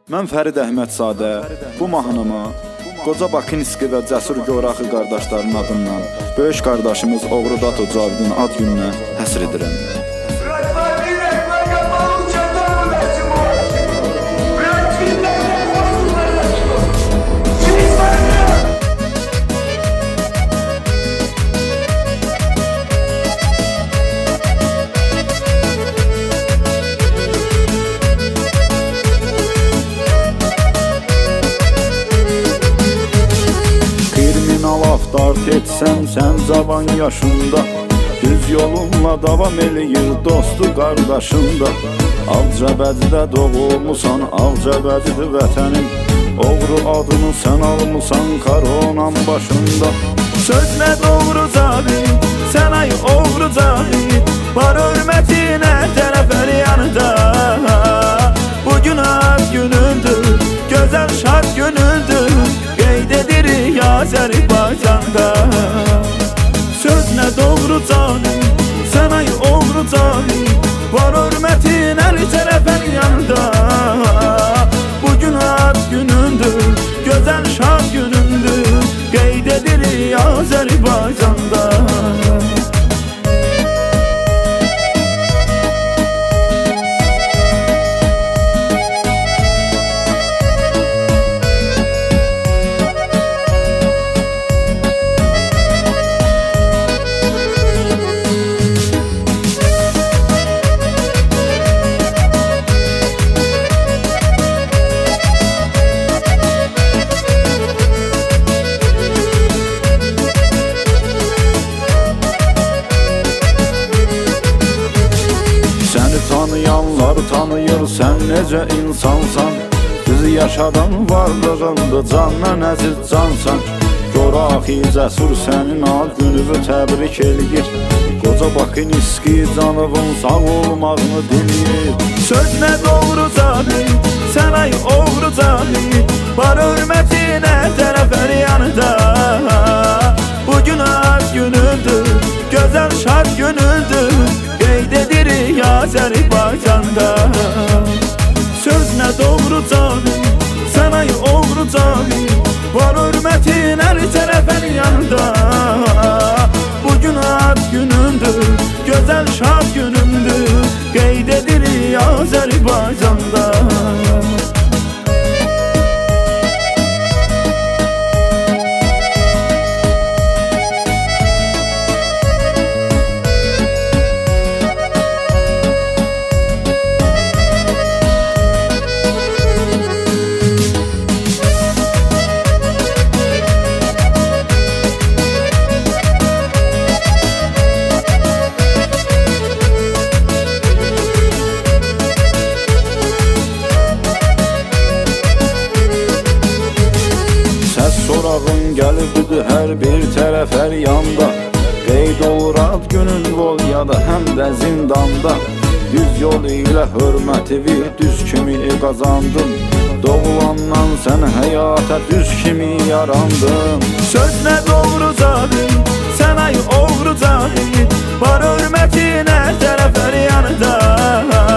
Mən Fərid Əhmədzadə bu mahnımı qoca Bakinski və cəsur Goraxı qardaşlarının adından böyük qardaşımız Oğru Dato Cavidin ad gününə həsr edirəm. Dart etsən sən cavan yaşında, düz yolunla davam eləyir dostu qardaşında. Ağcabədidə doğulmusan, Ağcabədidir vətənin, oğru adını sən almısan koronan başında. Sözlə doğru Cavid, sən ay oğru Cavid, var hörmətinə tərəfər yanında. Bugün ad günündür, gözəl şad günündür, qeyd edirik Azərbaycanda. Sözlə doğru Cavid, sən ay oğru Cavid, var hörmətin hər tərəfən yanında. Bugün ad günündür, gözəl şad günündür, qeyd edirik Azərbaycanda. Tanıyanlar tanıyır sən necə insansan, bizi yaşadan varlığında canla nəzir cansan. Goraxi cəsur sənin ad gününü təbrik eləyir, qoca Bakinski canıvın sağ olmağını diləyir. Sözlə doğru Cavid, sən ay oğru Cavid, var hörmətinə tərəfər yanında. Bugün ad günündür, gözəl şad günündür, qeyd edirik Azərbaycanda. Sözlə doğru Cavid, sən ay oğru Cavid, var hörmətin hər tərəfən yanında. Bugün ad günündür, gözəl şad günündür, qeyd edirik Azərbaycanda. Sorağın gəlibdir hər bir tərəf hər yanda, qeyd olur ad günün Volyada həm də zindanda. Düz yol ilə hörmətivi düz kimi qazandın, doğulandan sən həyata düz kimi yarandın. Sözlə doğru Cavid, sən ay oğru Cavid, var hörmətinə tərəf hər yanında.